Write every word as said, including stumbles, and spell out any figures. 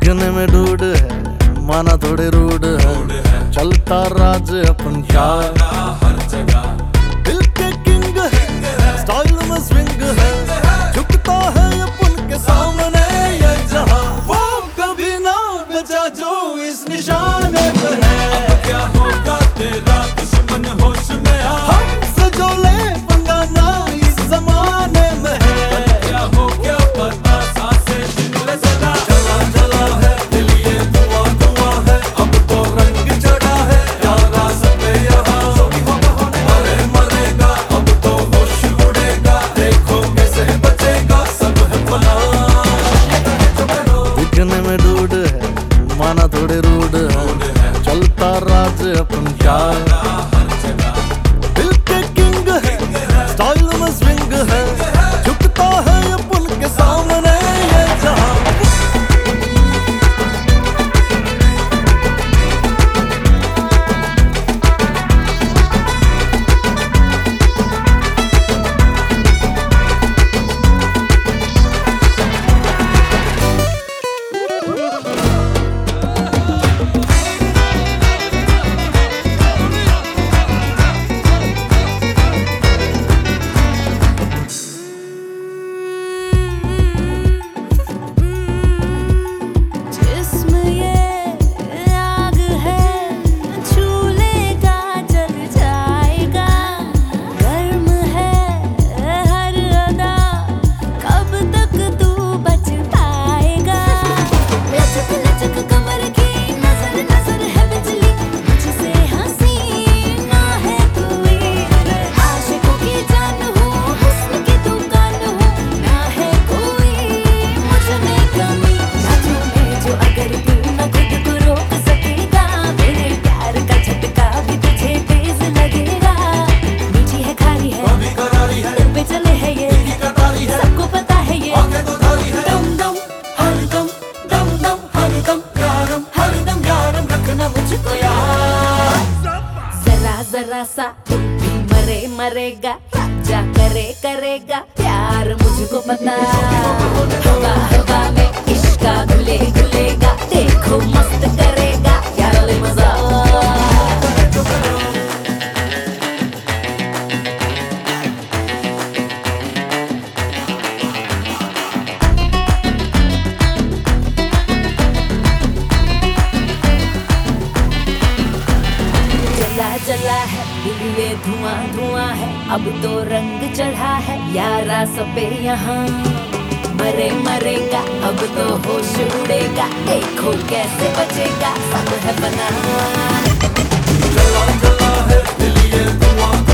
दिखने में डूड है, माना थोड़े रूड है, चलता राज अपन का हर जगह। दिल के किंग है, स्टाइल में स्विंग है, झुकता है अपन के सामने ये जहां। वो कभी ना बचा जो इस निशाने पर है। अब क्या होगा तेरा दुश्मन होश में आ, हमसे जो ले पंगा ना इस जमाने में है। क्या हो क्या पता सांसें शिमले सदा। चला चला है दिल ये धुआं धुआं है, अब तो रंग चढ़ा है यारा सब पे यहाँ। मरे मरेगा अब तो होश उड़ेगा, देखो कैसे बचेगा सब है फना। दिखने में डूड है, माना थोड़े रूड है, चलता राज अपन का हर जगह। दिल के किंग है, स्टाइल में स्विंग है, झुकता है अपन के सामने ये जहां। जरा सा तू भी मरे मरेगा, राजा करे करेगा प्यार मुझको पता। हवा हवा में इश्का घुले घुलेगा, देखो मस्त करेगा यार ले मजा। जला है दिल ये धुआं धुआं है, अब तो रंग चढ़ा है यारा सब पे यहाँ। मरे मरेगा अब तो होश उड़ेगा, देखो कैसे बचेगा सब है बना। चला चला है दिल ये धुआं